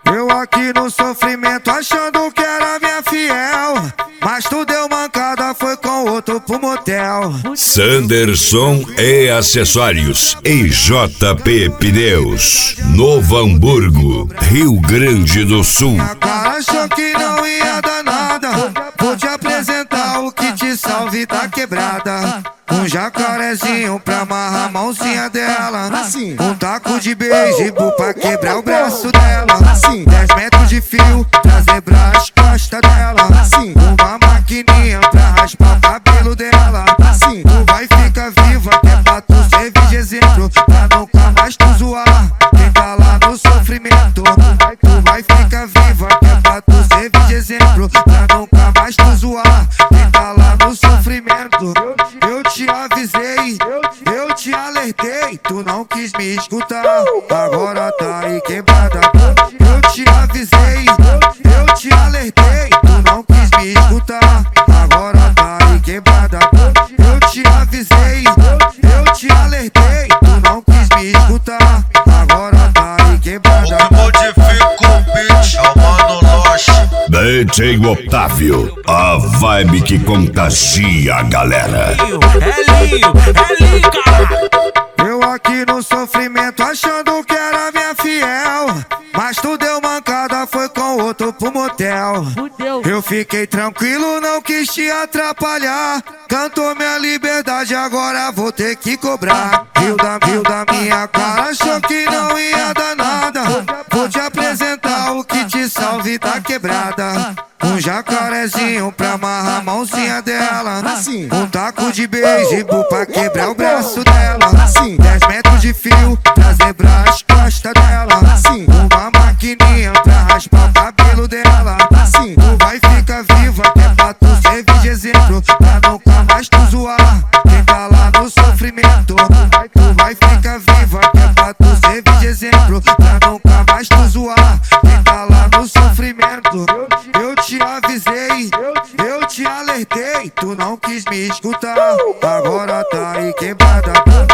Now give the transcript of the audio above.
Eu aqui no sofrimento achando que era minha fiel, mas tu deu mancada, foi com outro pro motel. Sanderson e Acessórios e JP Pneus, Novo Hamburgo, Rio Grande do Sul. A cara achou que não ia dar nada, vou te apresentar o kit salve da quebrada. Um jacarezinho pra amarrar a mãozinha dela, um taco de beisebol pra quebrar o braço dela, 10 metros de fio pra zebrar as costas dela, uma maquininha pra raspar o cabelo dela. Tu vai ficar viva que é pra tu servir de exemplo, pra nunca mais tu zoar quem tá lá no sofrimento. Tu vai ficar viva que é pra tu servir de exemplo, pra nunca mais tu zoar quem tá lá no sofrimento. Eu te avisei, eu te alertei, tu não quis me escutar, agora tá aí quebrada. Eu te avisei, eu te alertei, tu não quis me escutar, agora tá aí quebrada. Eu te avisei, eu te alertei, tu não quis me escutar, agora tá aí quebrada. Modifica o beat, é o Mano Loche. DJ Otávio, a vibe que contagia a galera. É lindo, caralho. Eu aqui no sofrimento achando que era minha fiel, mas tu deu mancada, foi com outro pro motel. Eu fiquei tranquilo, não quis te atrapalhar, cantou minha liberdade, agora vou ter que cobrar. Rio da minha cara, achou que não ia dar nada, vou te apresentar o kit salve da quebrada. Um jacarezinho pra amarrar a mãozinha dela, um taco de beisebol pra quebrar o braço dela, 10 metros de fio pra zebrar as costas dela, uma maquininha pra raspar o cabelo dela. Tu vai ficar viva que é pra tu servir de exemplo, pra nunca mais tu zoar quem tá lá no sofrimento. Tu vai ficar viva que é pra tu servir de exemplo, pra nunca mais tu zoar quem tá lá no sofrimento. Eu te avisei, eu te alertei, tu não quis me escutar, agora tá aí quebrada.